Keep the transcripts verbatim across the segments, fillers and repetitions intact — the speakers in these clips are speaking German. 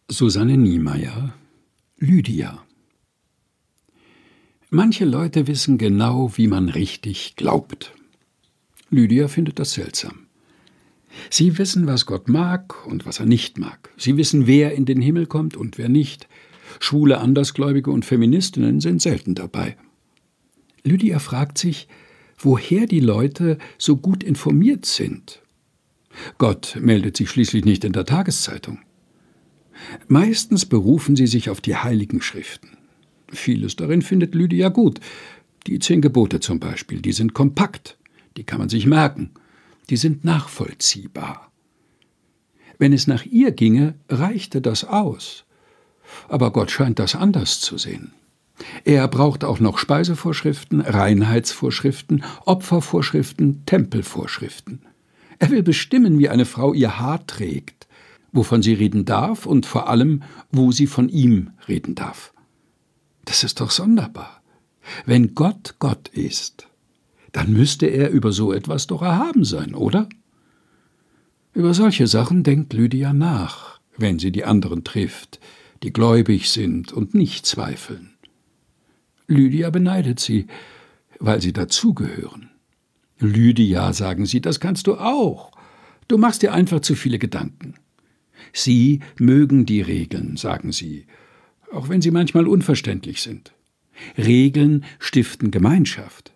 Susanne Niemeyer, Lydia. Manche Leute wissen genau, wie man richtig glaubt. Lydia findet das seltsam. Sie wissen, was Gott mag und was er nicht mag. Sie wissen, wer in den Himmel kommt und wer nicht. Schwule Andersgläubige und Feministinnen sind selten dabei. Lydia fragt sich, woher die Leute so gut informiert sind. Gott meldet sich schließlich nicht in der Tageszeitung. Meistens berufen sie sich auf die Heiligen Schriften. Vieles darin findet Lydia gut. Die zehn Gebote zum Beispiel, die sind kompakt, die kann man sich merken, die sind nachvollziehbar. Wenn es nach ihr ginge, reichte das aus. Aber Gott scheint das anders zu sehen. Er braucht auch noch Speisevorschriften, Reinheitsvorschriften, Opfervorschriften, Tempelvorschriften. Er will bestimmen, wie eine Frau ihr Haar trägt, wovon sie reden darf und vor allem, wo sie von ihm reden darf. Das ist doch sonderbar. Wenn Gott Gott ist, dann müsste er über so etwas doch erhaben sein, oder? Über solche Sachen denkt Lydia nach, wenn sie die anderen trifft, die gläubig sind und nicht zweifeln. Lydia beneidet sie, weil sie dazugehören. Lydia, sagen sie, das kannst du auch. Du machst dir einfach zu viele Gedanken. Sie mögen die Regeln, sagen sie, auch wenn sie manchmal unverständlich sind. Regeln stiften Gemeinschaft.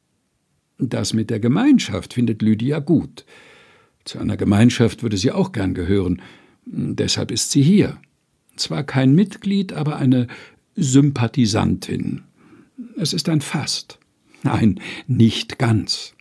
Das mit der Gemeinschaft findet Lydia gut. Zu einer Gemeinschaft würde sie auch gern gehören. Deshalb ist sie hier. Zwar kein Mitglied, aber eine Sympathisantin. Es ist ein Fast. Nein, nicht ganz.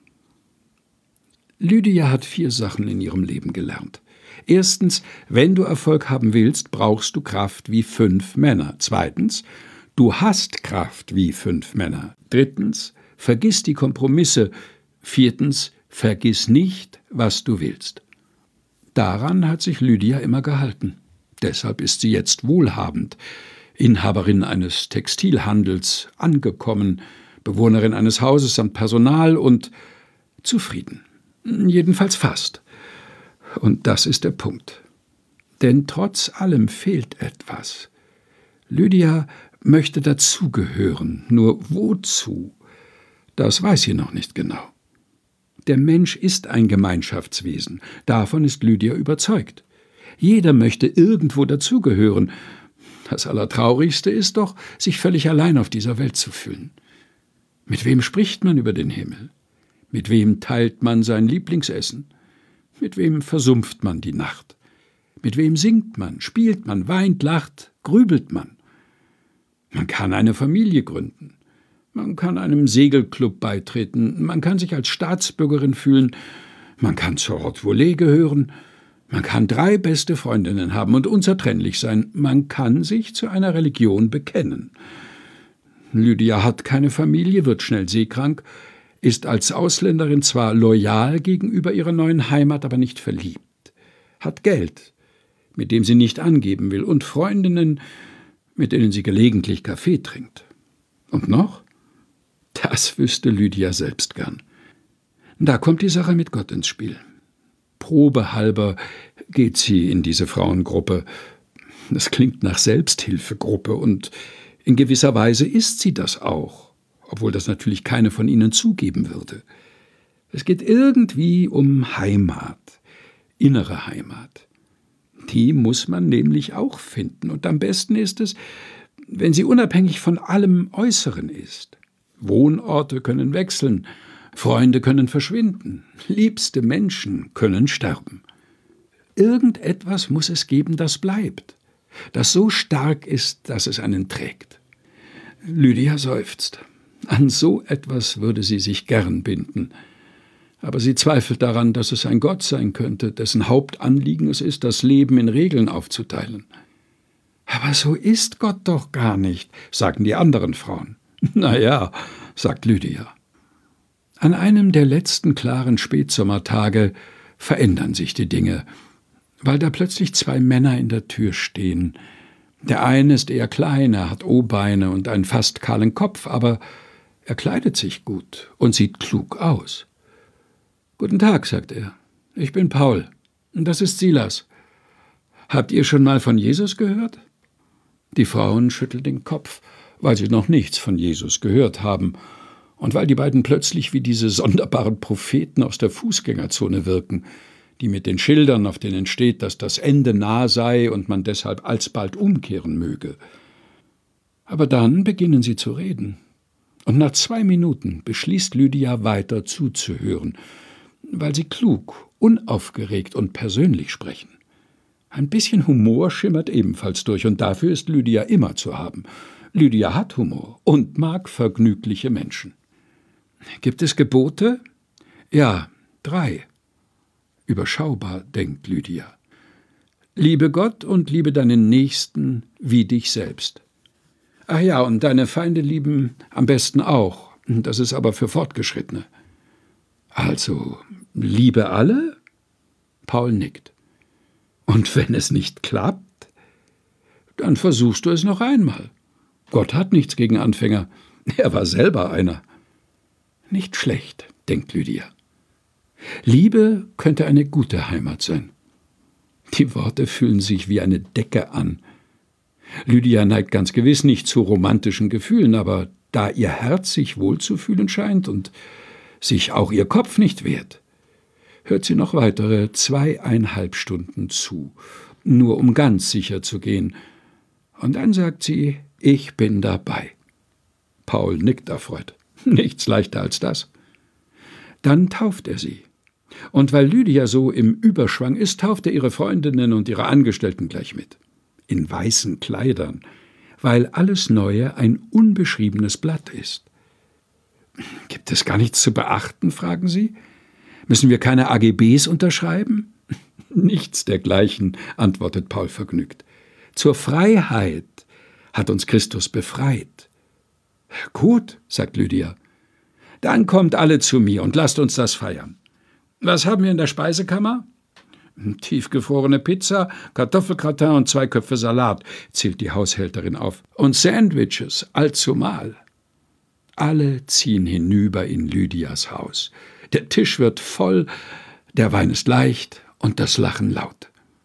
Lydia hat vier Sachen in ihrem Leben gelernt. Erstens, wenn du Erfolg haben willst, brauchst du Kraft wie fünf Männer. Zweitens, du hast Kraft wie fünf Männer. Drittens, vergiss die Kompromisse. Viertens, vergiss nicht, was du willst. Daran hat sich Lydia immer gehalten. Deshalb ist sie jetzt wohlhabend, Inhaberin eines Textilhandels, angekommen, Bewohnerin eines Hauses samt Personal und zufrieden. Jedenfalls fast. Und das ist der Punkt. Denn trotz allem fehlt etwas. Lydia möchte dazugehören, nur wozu? Das weiß sie noch nicht genau. Der Mensch ist ein Gemeinschaftswesen, davon ist Lydia überzeugt. Jeder möchte irgendwo dazugehören. Das Allertraurigste ist doch, sich völlig allein auf dieser Welt zu fühlen. Mit wem spricht man über den Himmel? Mit wem teilt man sein Lieblingsessen? Mit wem versumpft man die Nacht? Mit wem singt man, spielt man, weint, lacht, grübelt man? Man kann eine Familie gründen. Man kann einem Segelclub beitreten. Man kann sich als Staatsbürgerin fühlen. Man kann zur Haute Volée gehören. Man kann drei beste Freundinnen haben und unzertrennlich sein. Man kann sich zu einer Religion bekennen. Lydia hat keine Familie, wird schnell seekrank, ist als Ausländerin zwar loyal gegenüber ihrer neuen Heimat, aber nicht verliebt, hat Geld, mit dem sie nicht angeben will, und Freundinnen, mit denen sie gelegentlich Kaffee trinkt. Und noch? Das wüsste Lydia selbst gern. Da kommt die Sache mit Gott ins Spiel. Probehalber geht sie in diese Frauengruppe. Das klingt nach Selbsthilfegruppe und in gewisser Weise ist sie das auch, obwohl das natürlich keine von ihnen zugeben würde. Es geht irgendwie um Heimat, innere Heimat. Die muss man nämlich auch finden. Und am besten ist es, wenn sie unabhängig von allem Äußeren ist. Wohnorte können wechseln, Freunde können verschwinden, liebste Menschen können sterben. Irgendetwas muss es geben, das bleibt, das so stark ist, dass es einen trägt. Lydia seufzt. An so etwas würde sie sich gern binden. Aber sie zweifelt daran, dass es ein Gott sein könnte, dessen Hauptanliegen es ist, das Leben in Regeln aufzuteilen. Aber so ist Gott doch gar nicht, sagen die anderen Frauen. Na ja, sagt Lydia. An einem der letzten klaren Spätsommertage verändern sich die Dinge, weil da plötzlich zwei Männer in der Tür stehen. Der eine ist eher klein, er hat O-Beine und einen fast kahlen Kopf, aber er kleidet sich gut und sieht klug aus. »Guten Tag«, sagt er. »Ich bin Paul. Und das ist Silas.« Habt ihr schon mal von Jesus gehört? Die Frauen schütteln den Kopf, weil sie noch nichts von Jesus gehört haben und weil die beiden plötzlich wie diese sonderbaren Propheten aus der Fußgängerzone wirken, die mit den Schildern, auf denen steht, dass das Ende nah sei und man deshalb alsbald umkehren möge. Aber dann beginnen sie zu reden. Und nach zwei Minuten beschließt Lydia, weiter zuzuhören, weil sie klug, unaufgeregt und persönlich sprechen. Ein bisschen Humor schimmert ebenfalls durch, und dafür ist Lydia immer zu haben. Lydia hat Humor und mag vergnügliche Menschen. Gibt es Gebote? Ja, drei. Überschaubar, denkt Lydia. Liebe Gott und liebe deinen Nächsten wie dich selbst. Ach ja, und deine Feinde lieben am besten auch. Das ist aber für Fortgeschrittene. Also, liebe alle? Paul nickt. Und wenn es nicht klappt, dann versuchst du es noch einmal. Gott hat nichts gegen Anfänger. Er war selber einer. Nicht schlecht, denkt Lydia. Liebe könnte eine gute Heimat sein. Die Worte fühlen sich wie eine Decke an. Lydia neigt ganz gewiss nicht zu romantischen Gefühlen, aber da ihr Herz sich wohlzufühlen scheint und sich auch ihr Kopf nicht wehrt, hört sie noch weitere zweieinhalb Stunden zu, nur um ganz sicher zu gehen. Und dann sagt sie, ich bin dabei. Paul nickt erfreut. Nichts leichter als das. Dann tauft er sie. Und weil Lydia so im Überschwang ist, tauft er ihre Freundinnen und ihre Angestellten gleich mit. In weißen Kleidern, weil alles Neue ein unbeschriebenes Blatt ist. Gibt es gar nichts zu beachten, fragen Sie? Müssen wir keine A G Bs unterschreiben? Nichts dergleichen, antwortet Paul vergnügt. Zur Freiheit hat uns Christus befreit. Gut, sagt Lydia. Dann kommt alle zu mir und lasst uns das feiern. Was haben wir in der Speisekammer? Tiefgefrorene Pizza, Kartoffelgratin und zwei Köpfe Salat, zählt die Haushälterin auf. Und Sandwiches, allzumal. Alle ziehen hinüber in Lydias Haus. Der Tisch wird voll, der Wein ist leicht und das Lachen laut.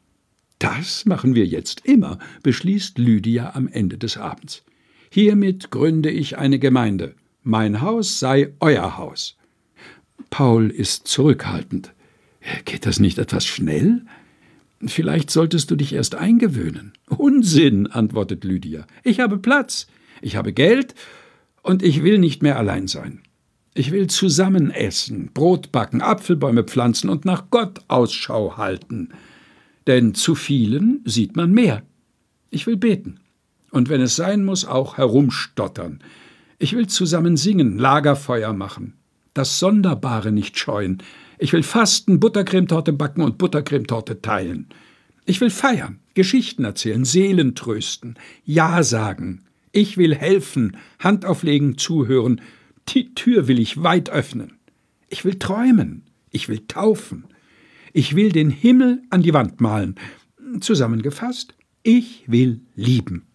Das machen wir jetzt immer, beschließt Lydia am Ende des Abends. Hiermit gründe ich eine Gemeinde. Mein Haus sei euer Haus. Paul ist zurückhaltend. Geht das nicht etwas schnell? Vielleicht solltest du dich erst eingewöhnen. Unsinn, antwortet Lydia. Ich habe Platz, ich habe Geld und ich will nicht mehr allein sein. Ich will zusammen essen, Brot backen, Apfelbäume pflanzen und nach Gott Ausschau halten. Denn zu vielen sieht man mehr. Ich will beten und wenn es sein muss, auch herumstottern. Ich will zusammen singen, Lagerfeuer machen, das Sonderbare nicht scheuen. Ich will fasten, Buttercremetorte backen und Buttercremetorte teilen. Ich will feiern, Geschichten erzählen, Seelen trösten, Ja sagen. Ich will helfen, Hand auflegen, zuhören. Die Tür will ich weit öffnen. Ich will träumen. Ich will taufen. Ich will den Himmel an die Wand malen. Zusammengefasst, ich will lieben.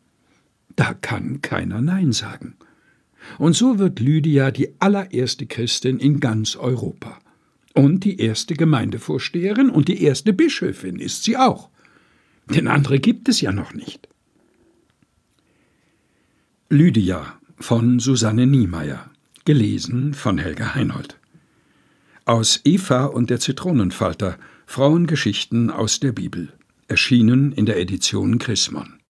Da kann keiner Nein sagen. Und so wird Lydia die allererste Christin in ganz Europa. Und die erste Gemeindevorsteherin und die erste Bischöfin ist sie auch. Denn andere gibt es ja noch nicht. Lydia von Susanne Niemeyer, gelesen von Helga Heinold. Aus Eva und der Zitronenfalter, Frauengeschichten aus der Bibel, erschienen in der Edition Chrismon.